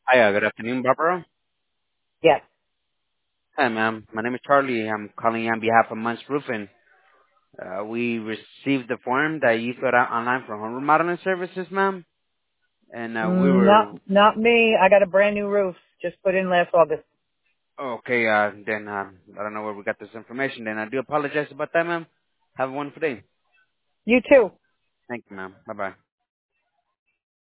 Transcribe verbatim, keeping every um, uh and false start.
Hi, uh, good afternoon, Barbara. Yes. Hi, ma'am. My name is Charlie. I'm calling you on behalf of Munch Roofing. Uh, we received the form that you filled out online for home remodeling services, ma'am. And uh, we Mm, were Not, not me. I got a brand new roof. Just put in last August. okay. Uh, then uh, I don't know where we got this information. Then I do apologize about that, ma'am. Have a wonderful day. You too. Thank you, ma'am. Bye bye.